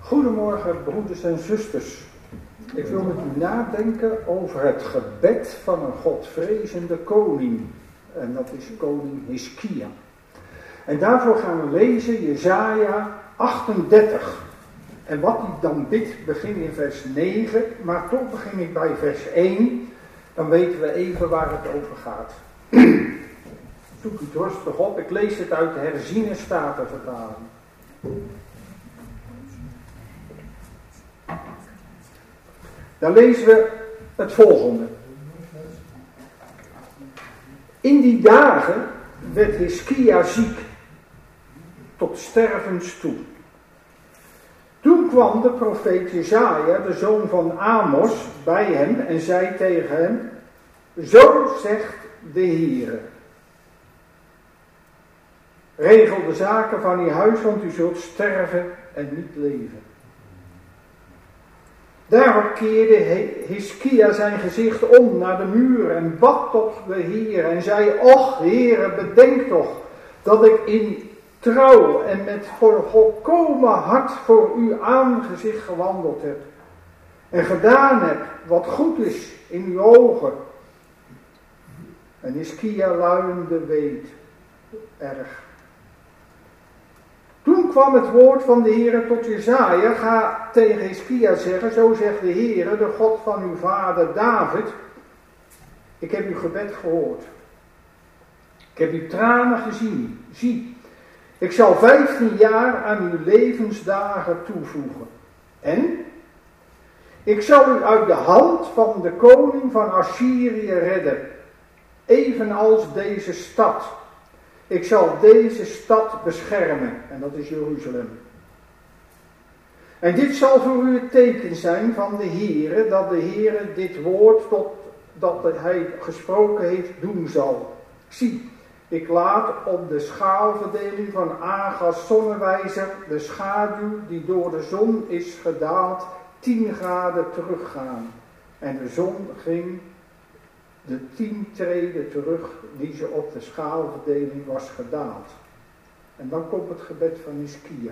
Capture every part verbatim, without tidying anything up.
Goedemorgen broeders en zusters. Ik wil met u nadenken over het gebed van een godvrezende koning. En dat is koning Hiskia. En daarvoor gaan we lezen Jesaja achtendertig. En wat hij dan bidt begint in vers negen, maar toch begin ik bij vers één. Dan weten we even waar het over gaat. Zoek het rustig op, ik lees het uit de herziene statenvertaling. Dan lezen we het volgende. In die dagen werd Hiskia ziek, tot stervens toe. Toen kwam de profeet Jesaja, de zoon van Amos, bij hem en zei tegen hem: Zo zegt de Heere. Regel de zaken van uw huis, want u zult sterven en niet leven. Daarop keerde Hiskia zijn gezicht om naar de muur en bad tot de Heer en zei: Och Heere, bedenk toch dat ik in trouw en met volkomen hart voor uw aangezicht gewandeld heb en gedaan heb wat goed is in uw ogen. En Hiskia luidde weet erg. Toen kwam het woord van de Heere tot Jesaja: Ga tegen Hiskia zeggen, zo zegt de Heere, de God van uw vader David: Ik heb uw gebed gehoord. Ik heb uw tranen gezien. Zie, ik zal vijftien jaar aan uw levensdagen toevoegen. En ik zal u uit de hand van de koning van Assyrië redden, evenals deze stad. Ik zal deze stad beschermen, en dat is Jeruzalem. En dit zal voor u het teken zijn van de Heere, dat de Heere dit woord tot, dat hij gesproken heeft doen zal. Zie, ik laat op de schaalverdeling van Agas zonnewijzer de schaduw die door de zon is gedaald tien graden teruggaan. En de zon ging de tien treden terug die ze op de schaalverdeling was gedaald. En dan komt het gebed van Hiskia.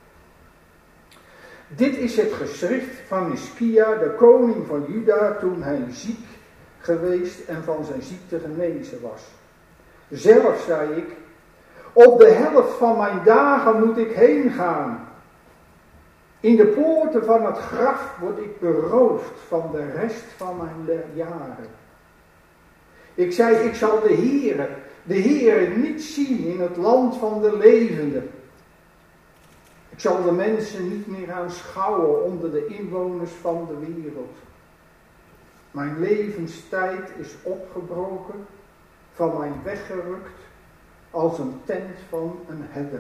Dit is het geschrift van Hiskia, de koning van Juda, toen hij ziek geweest en van zijn ziekte genezen was. Zelf zei ik: Op de helft van mijn dagen moet ik heen gaan. In de poorten van het graf word ik beroofd van de rest van mijn jaren. Ik zei: Ik zal de Heere, de Heere niet zien in het land van de levenden. Ik zal de mensen niet meer aanschouwen onder de inwoners van de wereld. Mijn levenstijd is opgebroken, van mij weggerukt, als een tent van een herder.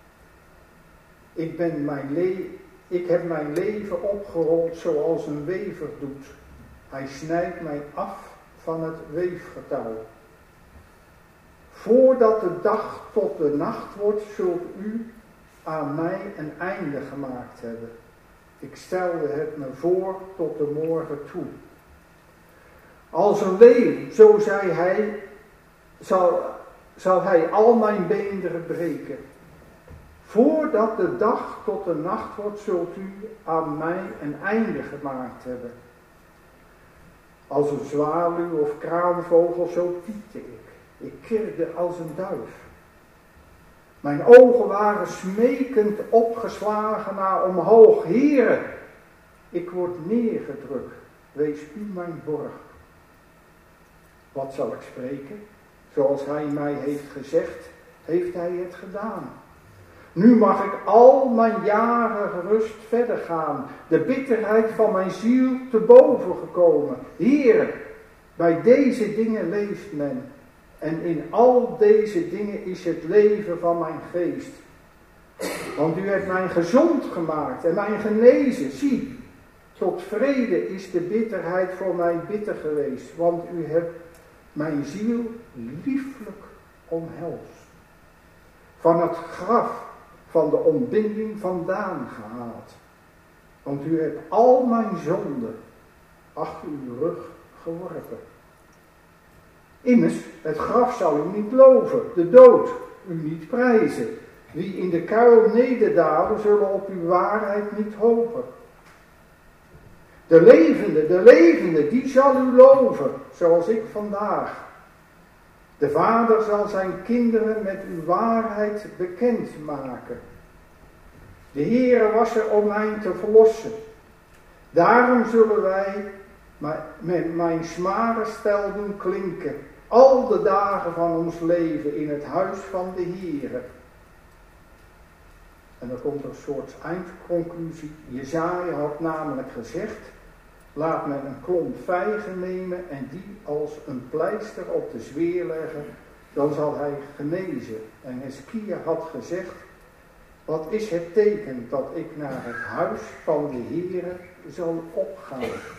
Ik, ben mijn le- ik heb mijn leven opgerold zoals een wever doet. Hij snijdt mij af van het weefgetouw. Voordat de dag tot de nacht wordt, zult u aan mij een einde gemaakt hebben. Ik stelde het me voor tot de morgen toe. Als een leeuw, zo zei hij, zal, zal hij al mijn beenderen breken. Voordat de dag tot de nacht wordt, zult u aan mij een einde gemaakt hebben. Als een zwaluw of kraanvogel, zo piepte ik. Ik kirde als een duif. Mijn ogen waren smekend opgeslagen naar omhoog. Heere, ik word neergedrukt. Wees u mijn borg. Wat zal ik spreken? Zoals hij mij heeft gezegd, heeft hij het gedaan. Nu mag ik al mijn jaren gerust verder gaan. De bitterheid van mijn ziel te boven gekomen. Heere, bij deze dingen leeft men. En in al deze dingen is het leven van mijn geest. Want u hebt mij gezond gemaakt en mij genezen. Zie, tot vrede is de bitterheid voor mij bitter geweest. Want u hebt mijn ziel lieflijk omhelst. Van het graf van de ontbinding vandaan gehaald. Want u hebt al mijn zonden achter uw rug geworpen. Immers, het graf zal u niet loven, de dood u niet prijzen. Wie in de kuil nederdalen, zullen op uw waarheid niet hopen. De levende, de levende, die zal u loven, zoals ik vandaag. De Vader zal zijn kinderen met uw waarheid bekend maken. De Heere was er om mij te verlossen. Daarom zullen wij met mijn smarenstel doen klinken, al de dagen van ons leven in het huis van de Heere. En dan komt er een soort eindconclusie. Jesaja had namelijk gezegd, laat men een klomp vijgen nemen en die als een pleister op de zweer leggen, dan zal hij genezen. En Heskia had gezegd, wat is het teken dat ik naar het huis van de Heere zal opgaan?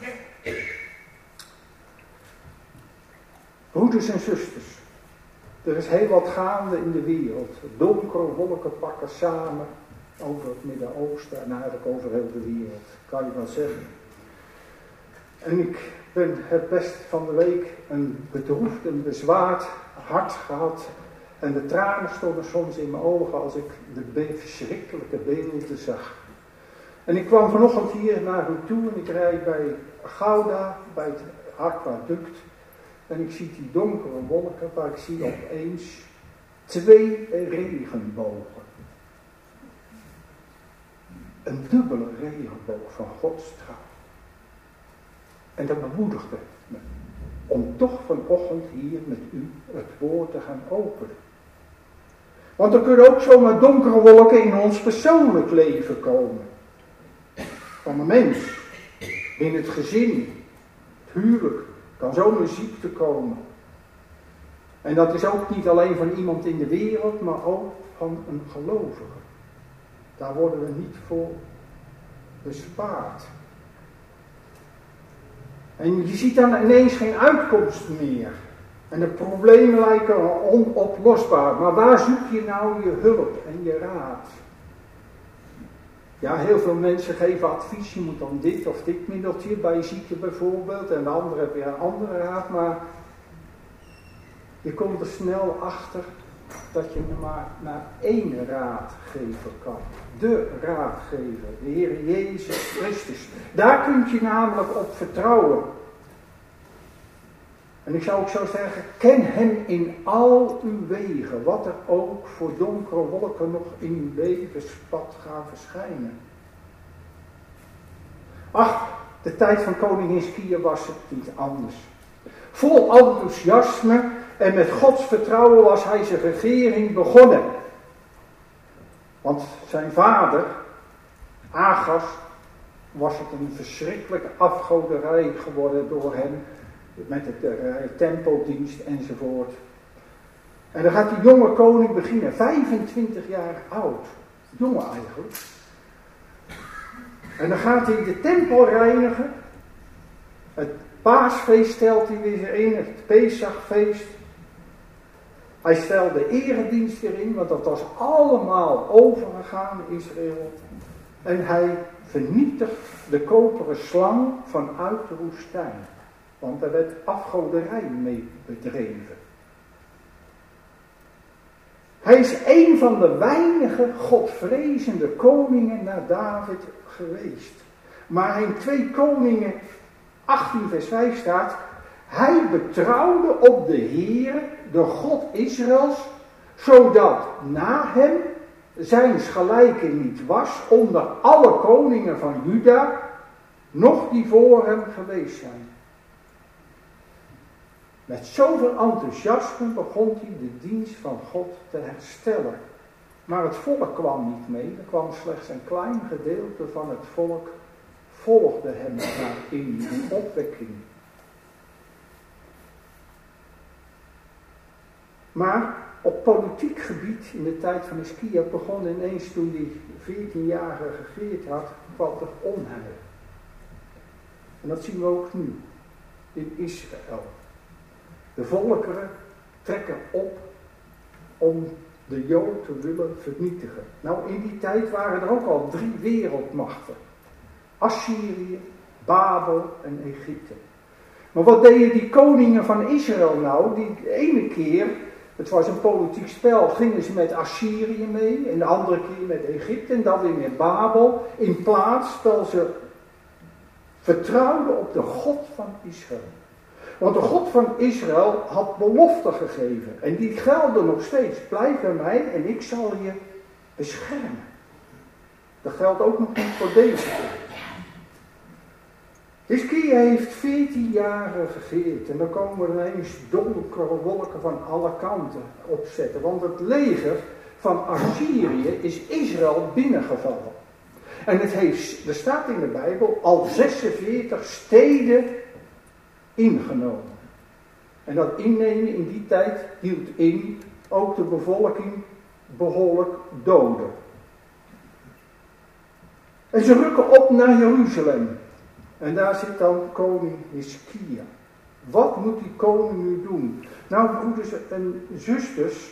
Broeders en zusters, er is heel wat gaande in de wereld. Donkere wolken pakken samen over het Midden-Oosten en eigenlijk over heel de wereld, kan je wel zeggen. En ik ben het best van de week een bedroefd, een bezwaard hart gehad. En de tranen stonden soms in mijn ogen als ik de verschrikkelijke beelden zag. En ik kwam vanochtend hier naar u toe en ik rijd bij Gouda, bij het aquaduct. En ik zie die donkere wolken, waar ik zie opeens twee regenbogen. Een dubbele regenboog van Gods trouw. En dat bemoedigde me om toch vanochtend hier met u het woord te gaan openen. Want er kunnen ook zomaar donkere wolken in ons persoonlijk leven komen. Van een mens, in het gezin, het huwelijk, kan zomaar ziekte komen. En dat is ook niet alleen van iemand in de wereld, maar ook van een gelovige. Daar worden we niet voor bespaard. En je ziet dan ineens geen uitkomst meer. En de problemen lijken onoplosbaar. Maar waar zoek je nou je hulp en je raad? Ja, heel veel mensen geven advies. Je moet dan dit of dit middeltje bij ziekte bijvoorbeeld. En de andere heb weer een andere raad. Maar je komt er snel achter dat je maar naar één raadgever kan. De raadgever, de Heer Jezus Christus. Daar kun je namelijk op vertrouwen. En ik zou ook zo zeggen, ken hem in al uw wegen, wat er ook voor donkere wolken nog in uw levenspad gaan verschijnen. Ach, de tijd van koning Heskia was het niet anders. Vol enthousiasme en met Gods vertrouwen was hij zijn regering begonnen. Want zijn vader, Agas, was het een verschrikkelijke afgoderij geworden door hem. Met het uh, tempeldienst enzovoort. En dan gaat die jonge koning beginnen, vijfentwintig jaar oud. Jongen eigenlijk. En dan gaat hij de tempel reinigen. Het paasfeest stelt hij weer in, het Pesachfeest. Hij stelde eredienst erin, want dat was allemaal overgegaan in Israël. En hij vernietigt de koperen slang vanuit de woestijn. Want er werd afgoderij mee bedreven. Hij is een van de weinige godvrezende koningen na David geweest. Maar in twee Koningen achttien vers vijf staat, hij betrouwde op de Heere, de God Israëls, zodat na hem zijns gelijke niet was onder alle koningen van Juda, noch die voor hem geweest zijn. Met zoveel enthousiasme begon hij de dienst van God te herstellen. Maar het volk kwam niet mee, er kwam slechts een klein gedeelte van het volk, volgde hem in die opwekking. Maar op politiek gebied in de tijd van Heskia begon ineens, toen hij veertien jaar geregeerd had, kwam er onheil. En dat zien we ook nu in Israël. De volkeren trekken op om de Jood te willen vernietigen. Nou, in die tijd waren er ook al drie wereldmachten. Assyrië, Babel en Egypte. Maar wat deden die koningen van Israël nou? Die de ene keer Het was een politiek spel. Gingen ze met Assyrië mee, en de andere keer met Egypte en dan weer met Babel. In plaats dat ze vertrouwden op de God van Israël. Want de God van Israël had beloften gegeven. En die gelden nog steeds. Blijf bij mij en ik zal je beschermen. Dat geldt ook nog niet voor deze tijd. Hiskia heeft veertien jaren geregeerd. En dan komen er ineens donkere wolken van alle kanten opzetten. Want het leger van Assyrië is Israël binnengevallen. En het heeft, er staat in de Bijbel, al zesenveertig steden ingenomen. En dat innemen in die tijd hield in ook de bevolking behoorlijk doden. En ze rukken op naar Jeruzalem. En daar zit dan koning Hiskia. Wat moet die koning nu doen? Nou, broeders en zusters,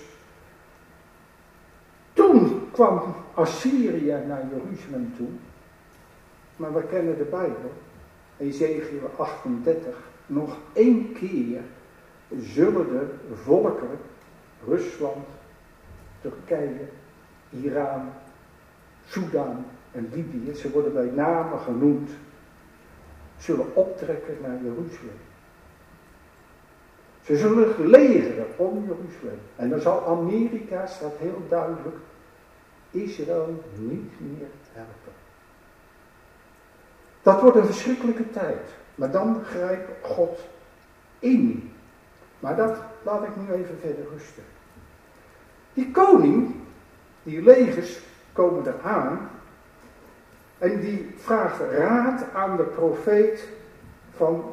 toen kwam Assyrië naar Jeruzalem toe. Maar we kennen de Bijbel, Ezekiel achtendertig. Nog één keer zullen de volken, Rusland, Turkije, Iran, Soedan en Libië, ze worden bij namen genoemd, zullen optrekken naar Jeruzalem. Ze zullen legeren om Jeruzalem. En dan zal Amerika, staat heel duidelijk, Israël niet meer helpen. Dat wordt een verschrikkelijke tijd. Maar dan grijpt God in. Maar dat laat ik nu even verder rusten. Die koning, die legers komen eraan. En die vraagt raad aan de profeet van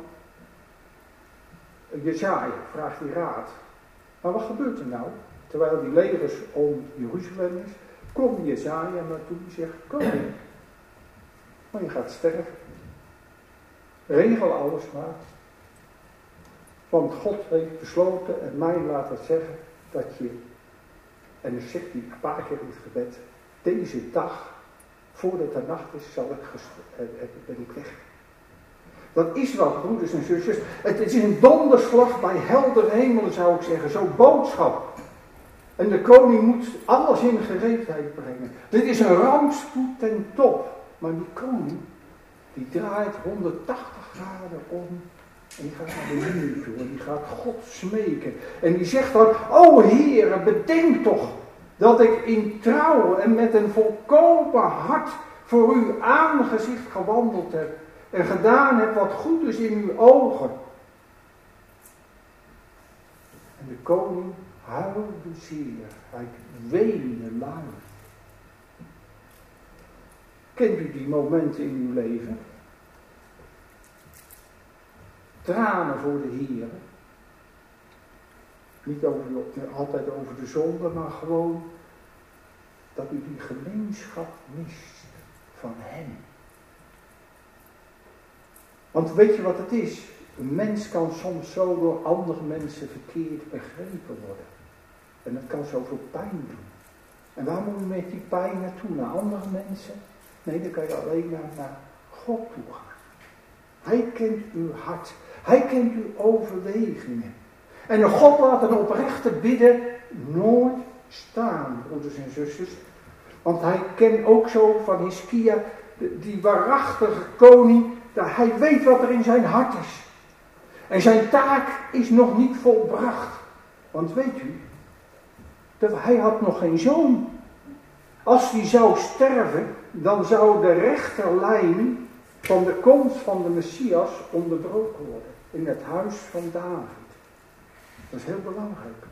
Jesaja. Vraagt die raad. Maar wat gebeurt er nou? Terwijl die legers om Jeruzalem is, komt Jesaja naartoe en zegt, koning, maar je gaat sterven. Regel alles maar. Want God heeft besloten en mij laten zeggen dat je, en dan zegt hij een paar keer in het gebed, deze dag, voordat de nacht is, zal ik gest- ben ik weg. Dat is wat, broeders en zusters. Het is een donderslag bij heldere hemelen, zou ik zeggen. Zo'n boodschap. En de koning moet alles in gereedheid brengen. Dit is een rampspoed ten top. Maar die koning, die draait honderdtachtig graden om. En die gaat naar de hemel toe. En die gaat God smeken. En die zegt dan, o Heere, bedenk toch dat ik in trouw en met een volkomen hart voor uw aangezicht gewandeld heb. En gedaan heb wat goed is in uw ogen. En de koning huilde zeer. Hij weende lang. Kent u die momenten in uw leven? Tranen voor de Heer. Niet over, altijd over de zonde, maar gewoon dat u die gemeenschap mist van hem. Want weet je wat het is? Een mens kan soms zo door andere mensen verkeerd begrepen worden. En dat kan zoveel pijn doen. En waar moet je met die pijn naartoe? Naar andere mensen? Nee, dan kan je alleen maar naar God toe gaan. Hij kent uw hart. Hij kent uw overwegingen. En een God laat een oprechte bidden nooit staan, broeders en zusters. Want hij kent ook zo van Hiskia, die waarachtige koning, dat hij weet wat er in zijn hart is. En zijn taak is nog niet volbracht. Want weet u, dat hij had nog geen zoon. Als hij zou sterven, dan zou de rechterlijn van de komst van de Messias onderbroken worden. In het huis van David. Dat is heel belangrijk.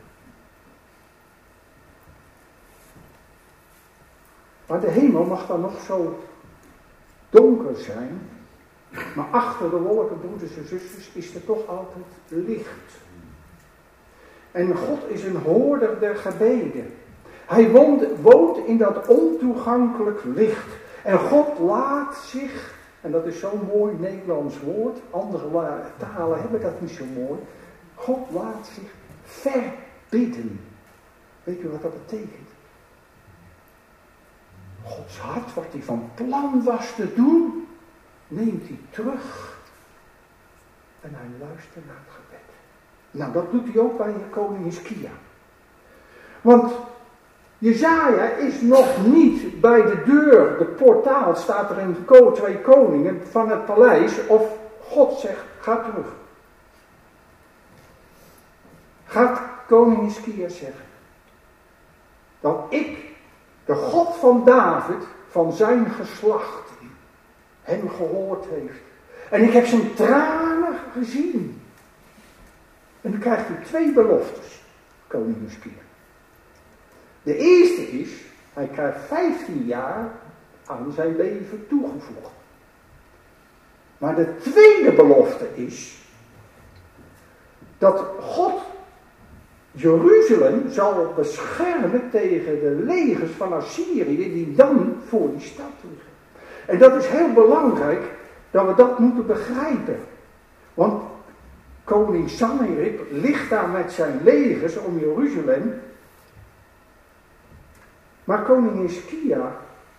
Maar de hemel mag dan nog zo donker zijn. Maar achter de wolken, broeders en zusters, is er toch altijd licht. En God is een hoorder der gebeden. Hij woont, woont in dat ontoegankelijk licht. En God laat zich, en dat is zo'n mooi Nederlands woord, andere talen hebben dat niet zo mooi. God laat zich verbidden. Weet u wat dat betekent? Gods hart, wat hij van plan was te doen, neemt hij terug. En hij luistert naar het gebed. Nou, dat doet hij ook bij koning Hiskia. Want Jesaja is nog niet bij de deur, de portaal, staat er in twee koningen van het paleis, of God zegt, ga terug. Gaat koning Hiskia zeggen, dat ik, de God van David, van zijn geslacht, hem gehoord heeft. En ik heb zijn tranen gezien. En dan krijgt hij twee beloftes, koning Hiskia. De eerste is, hij krijgt vijftien jaar aan zijn leven toegevoegd. Maar de tweede belofte is, dat God Jeruzalem zal beschermen tegen de legers van Assyrië die dan voor die stad liggen. En dat is heel belangrijk dat we dat moeten begrijpen. Want koning Sanherib ligt daar met zijn legers om Jeruzalem. Maar koning Hiskia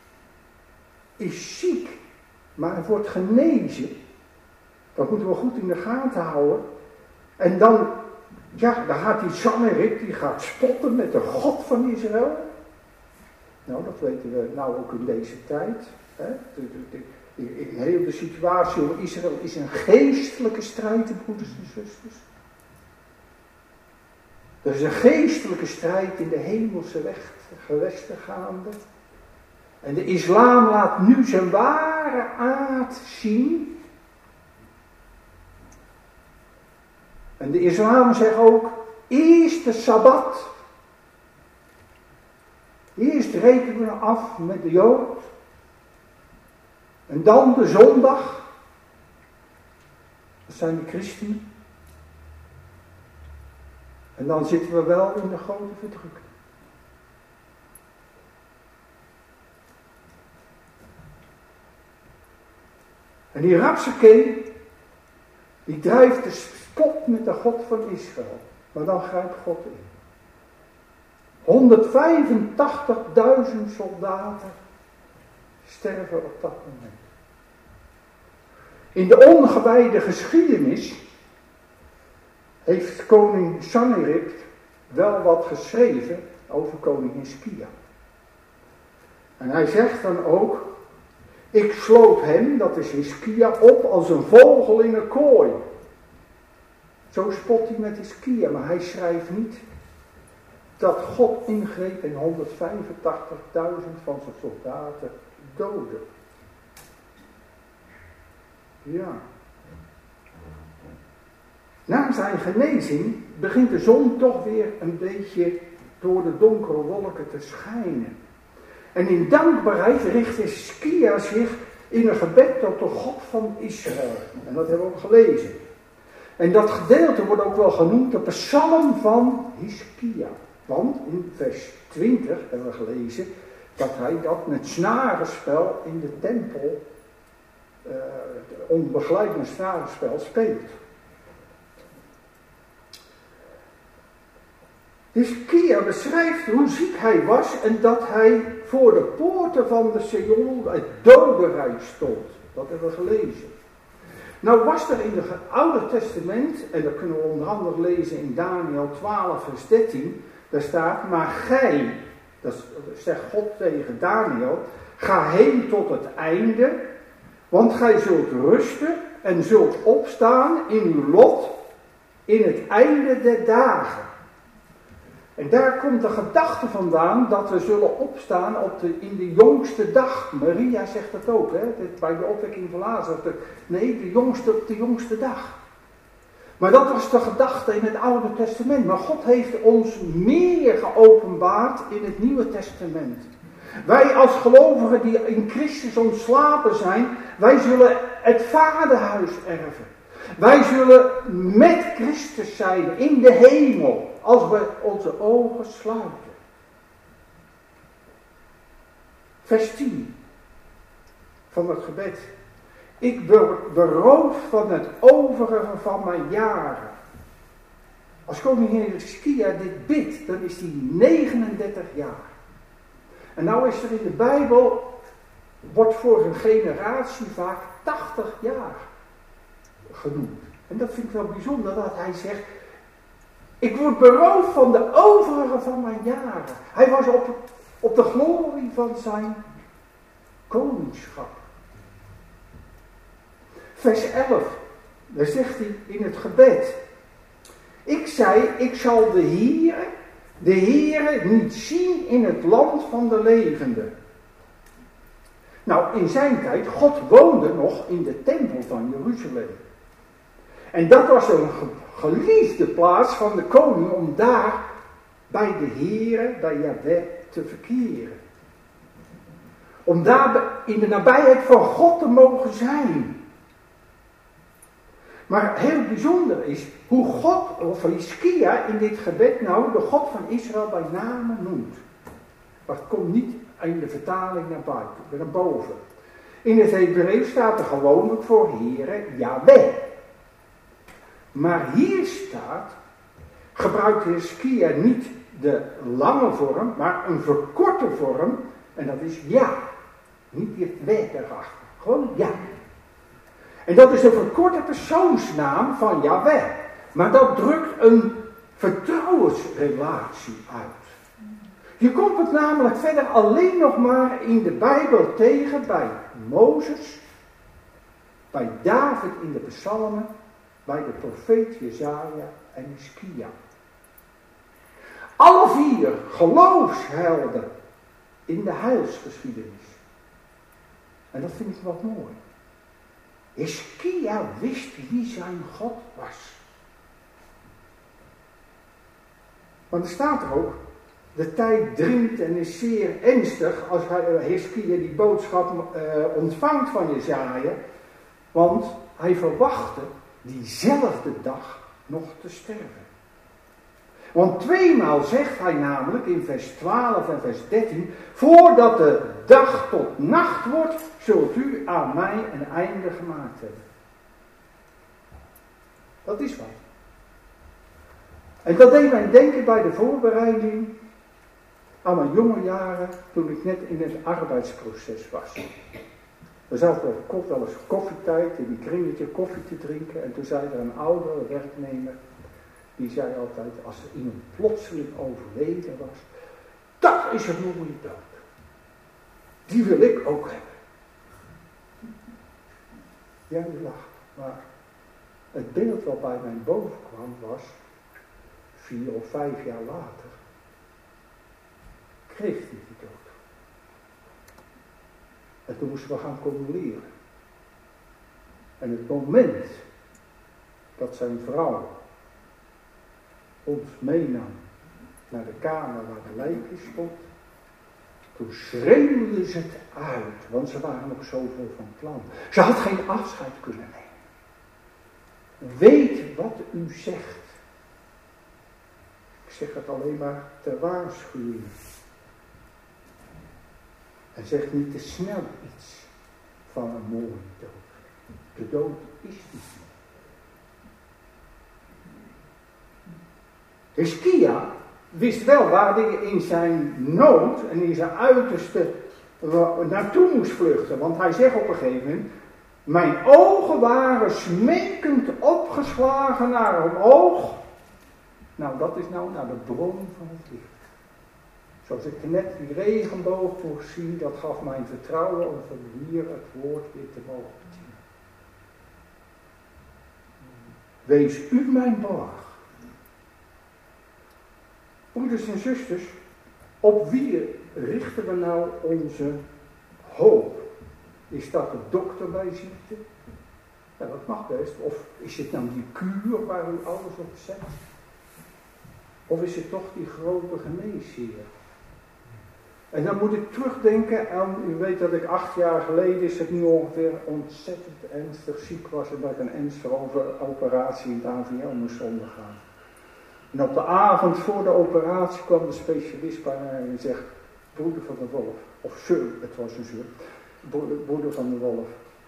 is ziek, maar hij wordt genezen. Dat moeten we goed in de gaten houden. En dan, ja, dan gaat die Sanherib, die gaat spotten met de God van Israël. Nou, dat weten we nou ook in deze tijd. Hè? De, de, de, in heel de situatie over Israël is een geestelijke strijd, broeders en zusters. Er is een geestelijke strijd in de hemelse weg, gewesten gaande. En de islam laat nu zijn ware aard zien. En de islam zegt ook, eerst de Sabbat. Eerst rekenen we af met de Jood. En dan de zondag. Dat zijn de christenen. En dan zitten we wel in de grote verdrukking. En die Rapsakee, die drijft de spot met de God van Israël. Maar dan grijpt God in. honderdvijfentachtigduizend soldaten sterven op dat moment. In de ongewijde geschiedenis heeft koning Sanherib wel wat geschreven over koning Hiskia. En hij zegt dan ook, ik sloot hem, dat is Hiskia, op als een vogel in een kooi. Zo spot hij met Hiskia, maar hij schrijft niet dat God ingreep en honderdvijfentachtigduizend van zijn soldaten doodde. Ja. Na zijn genezing begint de zon toch weer een beetje door de donkere wolken te schijnen. En in dankbaarheid richt Hiskia zich in een gebed tot de God van Israël. En dat hebben we ook gelezen. En dat gedeelte wordt ook wel genoemd de psalm van Hiskia. Want in vers twintig hebben we gelezen dat hij dat met snarenspel in de tempel, uh, onder begeleid met snarenspel speelt. Hiskia beschrijft hoe ziek hij was en dat hij voor de poorten van de Seol, het dodenrijk, stond. Dat hebben we gelezen. Nou was er in het Oude Testament, en dat kunnen we onder andere lezen in Daniel twaalf vers dertien, daar staat, maar gij, dat zegt God tegen Daniel, ga heen tot het einde, want gij zult rusten en zult opstaan in uw lot in het einde der dagen. En daar komt de gedachte vandaan dat we zullen opstaan op de, in de jongste dag. Maria zegt dat ook, hè, bij de opwekking van Lazarus. Nee, de jongste, op de jongste dag. Maar dat was de gedachte in het Oude Testament. Maar God heeft ons meer geopenbaard in het Nieuwe Testament. Wij als gelovigen die in Christus ontslapen zijn, wij zullen het vaderhuis erven. Wij zullen met Christus zijn in de hemel als we onze ogen sluiten. Vers tien van het gebed. Ik word beroofd van het overige van mijn jaren. Als koningin Hiskia dit bidt, dan is hij negenendertig jaar. En nou is er in de Bijbel, wordt voor een generatie vaak tachtig jaar genoemd. En dat vind ik wel bijzonder dat hij zegt, Ik word beroofd van de overige van mijn jaren. Hij was op, op de glorie van zijn koningschap. Vers elf, daar zegt hij in het gebed. Ik zei, ik zal de Heere, de Heere niet zien in het land van de levenden. Nou, in zijn tijd, God woonde nog in de tempel van Jeruzalem. En dat was een geliefde plaats van de koning om daar bij de Heere, bij Jahweh, te verkeren. Om daar in de nabijheid van God te mogen zijn. Maar heel bijzonder is hoe God, of Hiskia in dit gebed nou, de God van Israël bij name noemt. Maar het komt niet in de vertaling naar buiten, naar boven. In het Hebreeuws staat er gewoonlijk voor Heere, Jahweh. Maar hier staat, gebruikt Hiskia niet de lange vorm, maar een verkorte vorm. En dat is ja. Niet het we erachter. Gewoon ja. En dat is een verkorte persoonsnaam van Jahweh. Maar dat drukt een vertrouwensrelatie uit. Je komt het namelijk verder alleen nog maar in de Bijbel tegen bij Mozes, bij David in de psalmen, bij de profeet Jesaja en Hiskia. Alle vier geloofshelden in de heilsgeschiedenis. En dat vind ik wat mooi. Hiskia wist wie zijn God was. Want er staat er ook, de tijd dringt en is zeer ernstig als hij, Hiskia die boodschap uh, ontvangt van Jesaja, want hij verwachtte diezelfde dag nog te sterven. Want tweemaal zegt hij namelijk in vers twaalf en vers dertien, voordat de dag tot nacht wordt, zult u aan mij een einde gemaakt hebben. Dat is wat. En dat deed mij denken bij de voorbereiding aan mijn jonge jaren, toen ik net in het arbeidsproces was. We zaten op kop, wel eens koffietijd, in die kringetje koffie te drinken. En toen zei er een oudere werknemer, die zei altijd, als er iemand plotseling overleden was, dat is een mooie dood. Die wil ik ook hebben. Ja, u lacht, maar het beeld wat bij mij boven kwam was, vier of vijf jaar later, kreeg hij die dood. En toen moesten we gaan condoleren. En het moment dat zijn vrouw ons meenam naar de kamer waar de lijken stond, toen schreeuwde ze het uit, want ze waren nog zoveel van plan. Ze had geen afscheid kunnen nemen. Weet wat u zegt. Ik zeg het alleen maar ter waarschuwing. En zeg niet te snel iets van een mooie dood. De dood is niet. Hiskia wist wel waar hij in zijn nood en in zijn uiterste naartoe moest vluchten. Want hij zegt op een gegeven moment, mijn ogen waren smekend opgeslagen naar omhoog. Nou, dat is nou naar de bron van het licht. Zoals ik net die regenboog mocht zien, dat gaf mij vertrouwen om van hier het woord weer te mogen zien. Wees u mijn borg. Broeders en zusters, op wie richten we nou onze hoop? Is dat de dokter bij ziekte? Ja, dat mag best. Of is het nou die kuur waar u alles op zet? Of is het toch die grote geneesheer? En dan moet ik terugdenken aan, u weet dat ik acht jaar geleden is het nu ongeveer ontzettend ernstig ziek was en dat ik een ernstige operatie in het A V L moest ondergaan. En op de avond voor de operatie kwam de specialist bij mij en zegt, broeder van de Wolf, of zus, het was een zus, broeder, broeder van de Wolf,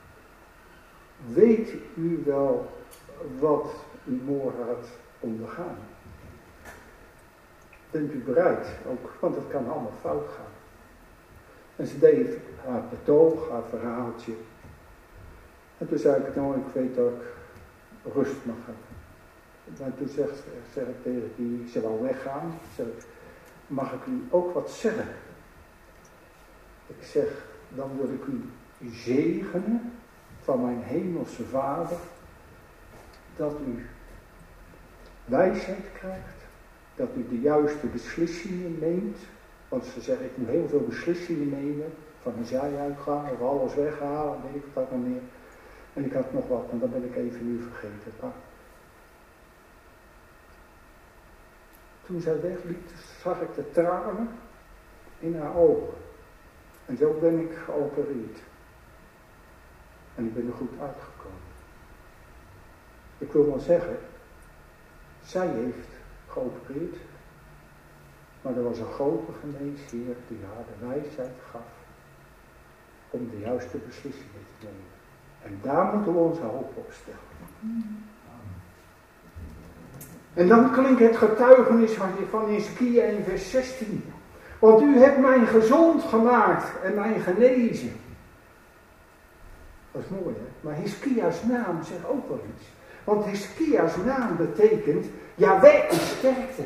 weet u wel wat u morgen gaat ondergaan? Bent u bereid? Ook, want het kan allemaal fout gaan. En ze deed haar betoog, haar verhaaltje. En toen zei ik, nou, ik weet dat ik rust mag hebben. maar toen zeg, zeg ik tegen die, ze wou weggaan, zeg ik, mag ik u ook wat zeggen? Ik zeg, dan wil ik u zegenen van mijn hemelse Vader, dat u wijsheid krijgt, dat u de juiste beslissingen neemt, want ze zeggen, ik moet heel veel beslissingen nemen, van een zijuitgang of alles weghalen, weet ik wat nog meer. En ik had nog wat, en dat ben ik even nu vergeten. Maar toen zij wegliep, zag ik de tranen in haar ogen. En zo ben ik geopereerd. En ik ben er goed uitgekomen. Ik wil maar zeggen, zij heeft geopereerd, maar er was een grote geneesheer die haar de wijsheid gaf om de juiste beslissingen te nemen. En daar moeten we onze hoop op stellen. En dan klinkt het getuigenis van Hiskia in vers zestien. Want u hebt mij gezond gemaakt en mij genezen. Dat is mooi, hè? Maar Hiskia's naam zegt ook wel iets. Want Hiskia's naam betekent, Jahweh is sterkte.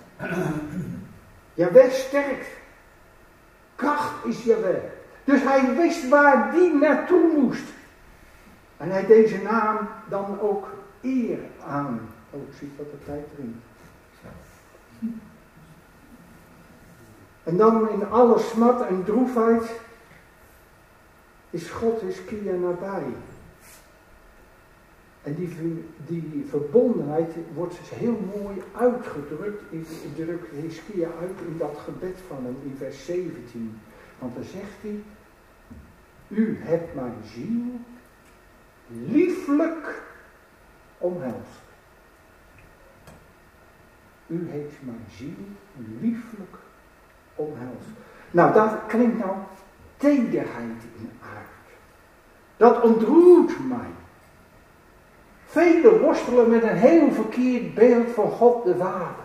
Jahweh sterkt. Kracht is Jahweh. Dus hij wist waar die naartoe moest. En hij deze naam dan ook eer aan. Oh, ik zie wat de tijd erin. En dan in alle smat en droefheid is God Hiskia nabij. En die, die verbondenheid wordt dus heel mooi uitgedrukt, drukt Hiskia uit in dat gebed van hem in vers zeventien. Want dan zegt hij, u hebt mijn ziel lieflijk omhelst. U heeft mijn ziel lieflijk omhelst. Nou, dat klinkt nou tederheid in uit. Dat ontroert mij. Velen worstelen met een heel verkeerd beeld van God de Vader.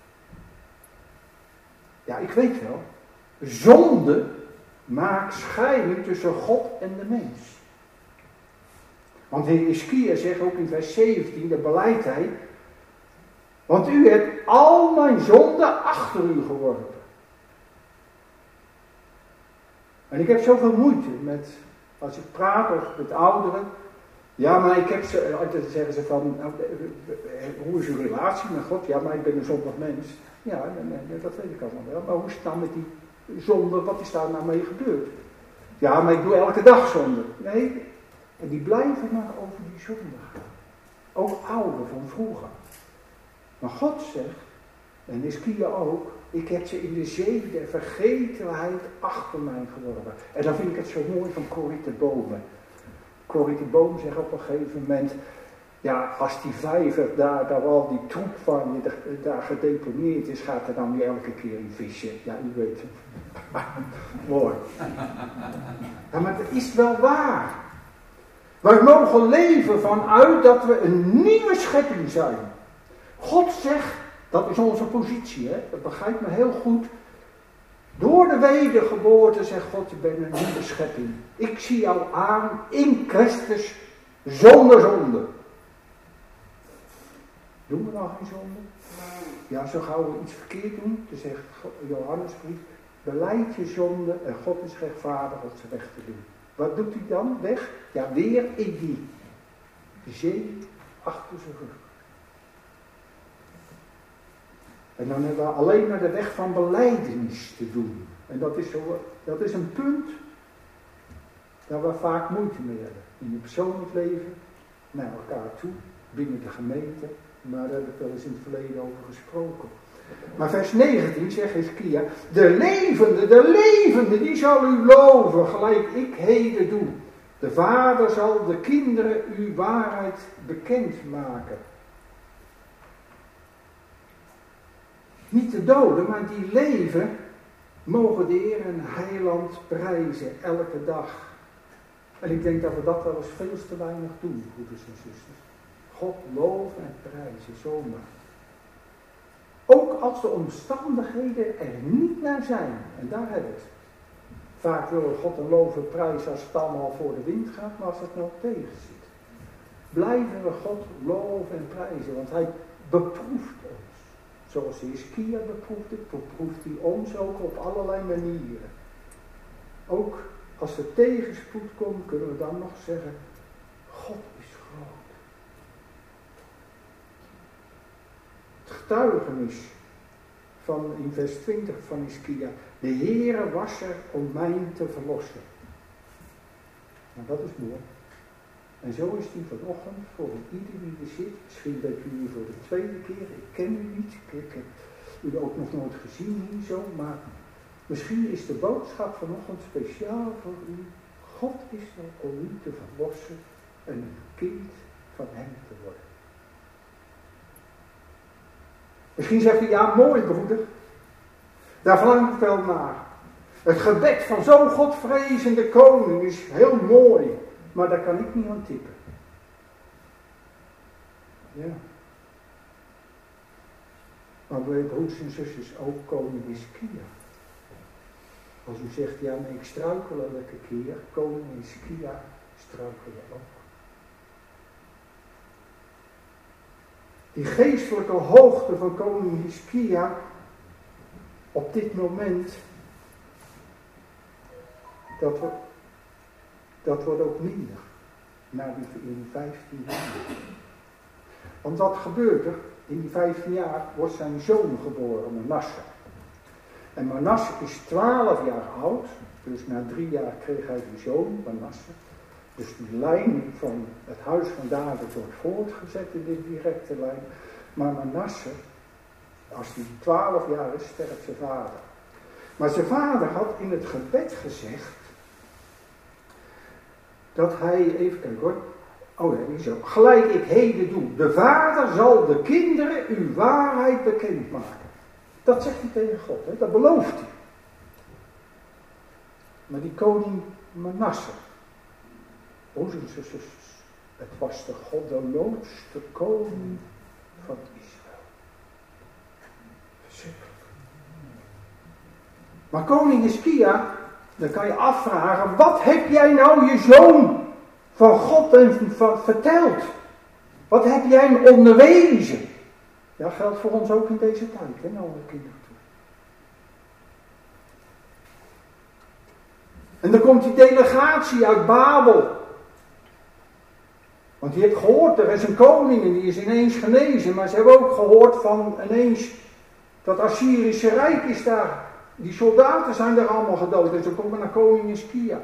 Ja, ik weet wel. Zonde maakt scheiding tussen God en de mens. Want de heer Hiskia zegt ook in vers zeventien, dat beleidt hij. Want u hebt al mijn zonden achter u geworpen. En ik heb zoveel moeite met, als ik praat of met ouderen. Ja, maar ik heb ze, altijd zeggen ze van, nou, hoe is uw relatie met God? Ja, maar ik ben een zondig mens. Ja, dat weet ik allemaal wel. Maar hoe is het dan met die zonde, wat is daar nou mee gebeurd? Ja, maar ik doe elke dag zonde. Nee, en die blijven maar over die zonde gaan. Ook ouderen van vroeger. Maar God zegt, en Hiskia ook, ik heb ze in de zee der vergetelheid achter mij geworpen. En dan vind ik het zo mooi van Corrie te Boom. Corrie te Boom zegt op een gegeven moment, ja, als die vijver daar, daar al die troep van je daar gedeponeerd is, gaat er dan weer elke keer in vissen. Ja, u weet het. Mooi. Ja, maar het is wel waar. Wij mogen leven vanuit dat we een nieuwe schepping zijn. God zegt, dat is onze positie, hè? Dat begrijpt me heel goed. Door de wedergeboorte zegt God, je bent een nieuwe schepping. Ik zie jou aan in Christus zonder zonde. Doen we nou geen zonde? Ja, zo gauw we iets verkeerd doen, dan zegt Johannesbrief, belijd je zonde en God is rechtvaardig om ze weg te doen. Wat doet hij dan? Weg? Ja, weer in die zee achter zijn rug. En dan hebben we alleen maar de weg van belijdenis te doen. En dat is, zo, dat is een punt waar we vaak moeite mee hebben. In je persoonlijk leven, naar elkaar toe, binnen de gemeente. Maar daar heb ik wel eens in het verleden over gesproken. Maar vers negentien zegt Hiskia, de levende, de levende, die zal u loven, gelijk ik heden doe. De vader zal de kinderen uw waarheid bekend maken. Niet de doden, maar die leven, mogen de Heer en Heiland prijzen, elke dag. En ik denk dat we dat wel eens veel te weinig doen, broeders en zusters. God loven en prijzen, zomaar. Ook als de omstandigheden er niet naar zijn. En daar hebben we het. Vaak willen we God een loven prijzen als het allemaal voor de wind gaat, maar als het nou tegen zit. Blijven we God loven en prijzen, want hij beproeft ons. Zoals Hiskia beproefde, beproeft hij ons ook op allerlei manieren. Ook als er tegenspoed komt, kunnen we dan nog zeggen, God is groot. Het getuigenis van in vers twintig van Hiskia. De Heere was er om mij te verlossen. Nou, dat is mooi. En zo is die vanochtend voor ieder die er zit. Misschien bent u hier voor de tweede keer. Ik ken u niet. Ik heb u ook nog nooit gezien hier zo. Maar misschien is de boodschap vanochtend speciaal voor u. God is er om u te verlossen en een kind van hem te worden. Misschien zegt u, ja mooi broeder. Daar verlang ik wel naar. Het gebed van zo'n godvrezende koning is heel mooi. Maar daar kan ik niet aan tippen. Ja. Maar bij broers en zusters ook koning Hiskia. Als u zegt, ja maar ik struikel elke keer. Koning Hiskia struikelde ook. Die geestelijke hoogte van koning Hiskia op dit moment, dat wordt, dat wordt ook minder na die, in die vijftien jaar. Want wat gebeurt er? In die vijftien jaar wordt zijn zoon geboren, Manasse. En Manasse is twaalf jaar oud, dus na drie jaar kreeg hij die zoon, Manasse. Dus die lijn van het huis van David wordt voortgezet in de directe lijn. Maar Manasse, als hij twaalf jaar is, sterft zijn vader. Maar zijn vader had in het gebed gezegd dat hij, even kijken hoor, oh ja, die zo, gelijk ik heden doe, de vader zal de kinderen uw waarheid bekendmaken. Dat zegt hij tegen God, hè? Dat belooft hij. Maar die koning Manasse, broers en zusters, het was de goddeloosste koning van Israël. Verschrikkelijk. Maar koning Hiskia, dan kan je afvragen, wat heb jij nou je zoon van God en van verteld? Wat heb jij hem onderwezen? Ja, geldt voor ons ook in deze tijd, hè, nou de kinderen toe. En dan komt die delegatie uit Babel. Want die heeft gehoord, er is een koning en die is ineens genezen. Maar ze hebben ook gehoord van ineens, dat Assyrische Rijk is daar. Die soldaten zijn daar allemaal gedood. En ze komen naar koning Hiskia.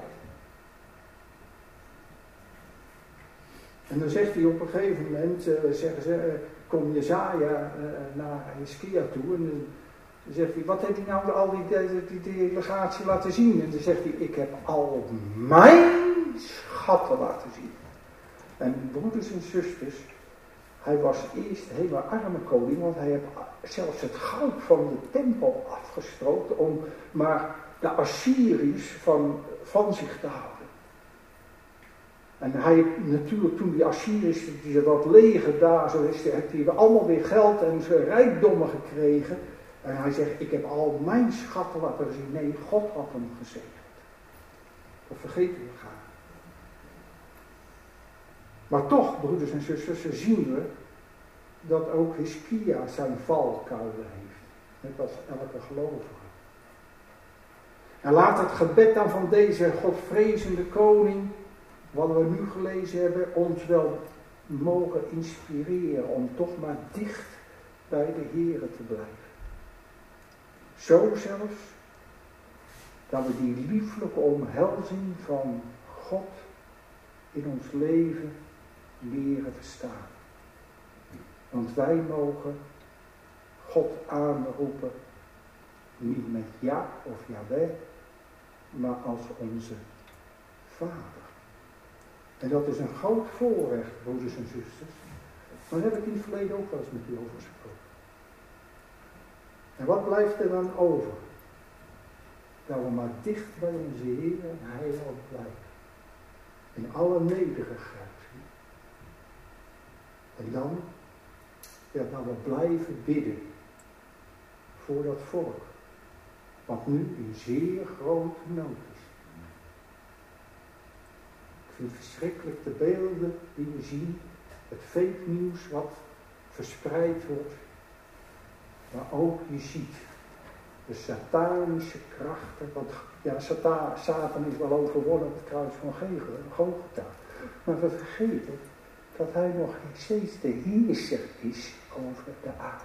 En dan zegt hij op een gegeven moment, uh, zeggen ze, uh, kom Jesaja uh, naar Hiskia toe. En dan zegt hij, wat heb je nou al die, die, die delegatie laten zien? En dan zegt hij, ik heb al mijn schatten laten zien. En broeders en zusters, hij was eerst een hele arme koning, want hij heeft zelfs het goud van de tempel afgestroopt om maar de Assyriërs van, van zich te houden. En hij natuurlijk toen die Assyriërs, die dat leger daar zo is, heeft hij allemaal weer geld en zijn rijkdommen gekregen. En hij zegt, ik heb al mijn schatten laten zien. Nee, God had hem gezegend. Dat vergeten we graag. Maar toch, broeders en zusters, zien we dat ook Hiskia zijn valkuilen heeft. Net als elke gelovige. En laat het gebed dan van deze godvrezende koning, wat we nu gelezen hebben, ons wel mogen inspireren om toch maar dicht bij de Here te blijven. Zo zelfs dat we die lieflijke omhelzing van God in ons leven leren verstaan. Want wij mogen God aanroepen, niet met ja of jawel, maar als onze Vader. En dat is een groot voorrecht, broeders en zusters. Maar daar heb ik in het verleden ook wel eens met u over gesproken. En wat blijft er dan over? Dat we maar dicht bij onze Heer en Heiland blijven. In alle nederigheid. En dan, ja, dat we blijven bidden voor dat volk. Wat nu in zeer grote nood is. Ik vind het verschrikkelijk de beelden die we zien. Het fake nieuws wat verspreid wordt. Maar ook je ziet de satanische krachten, want ja, Satan, Satan is wel overwonnen op het kruis van Golgotha. Maar we vergeten dat hij nog steeds de heerser is over de aarde.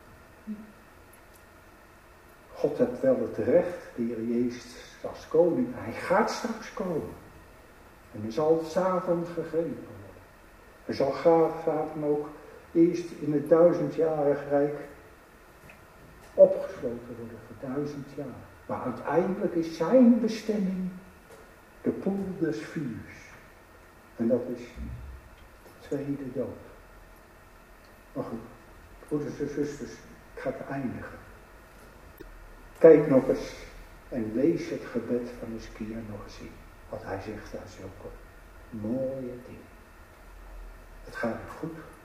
God heeft wel het recht, de Heer Jezus als koning, hij gaat straks komen. En er zal Satan gegeven worden. Er zal Satan ook eerst in het duizendjarig rijk opgesloten worden voor duizend jaar. Maar uiteindelijk is zijn bestemming de poel des vuurs. En dat is de tweede dood. Maar goed, broeders en zusters, ik ga het eindigen. Kijk nog eens en lees het gebed van Hizkia nog eens in. Wat hij zegt aan zulke mooie dingen. Het gaat goed.